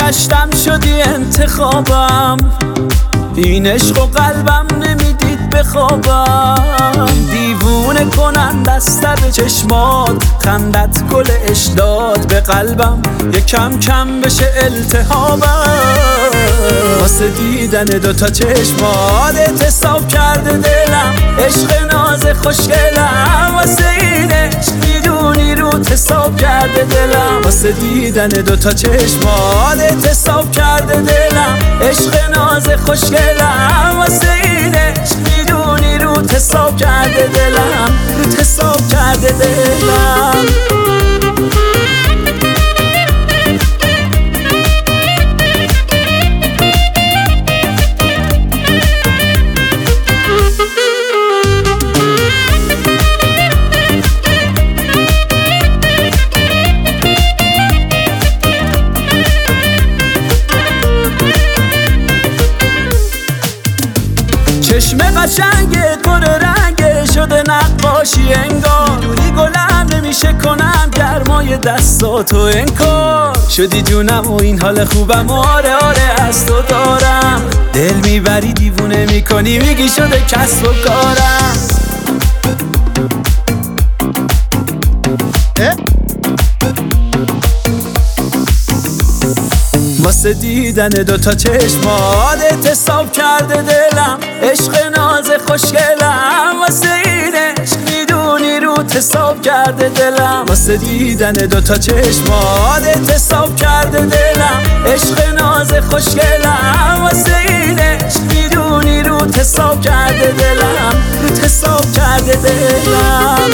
گشتم شدی انتخابم، این عشق و قلبم نمیدید بخوابم. دیوونه کنند از به چشمات، خندت گل اشداد به قلبم، یکم کم بشه التهابم. واسه دیدن دوتا چشمات اعتصاب کرده دلم، عشق ناز خوشگلم. واسه این عشق میدونی رو حساب کرده دلم، واسه دیدن دوتا چشمات اعتصاب کرده دلم، عشق ناز خوشگلم. واسه این عشق میدونی رو حساب کرده دلم، رو حساب کرده دلم. چشم قشنگت پر رنگ شده نقاشی انگار، روی گلم نمیشه کنم گرمای دستاتو انکار. شدی جونم و این حال خوبم، آره آره از تو دارم. دل میبری دیوونه میکنی، میگی شده کسب و کارم. واسه دیدن دوتا چشمات اعتصاب کرده دلم، عشق ناز خوشگلم. واسه این عشق میدونی رو حساب کرده دلم، واسه دیدن دوتا چشمات اعتصاب کرده دلم، عشق ناز خوشگلم. واسه این عشق میدونی رو حساب کرده دلم، رو حساب کرده دلم.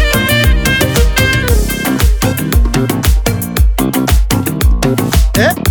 Eh?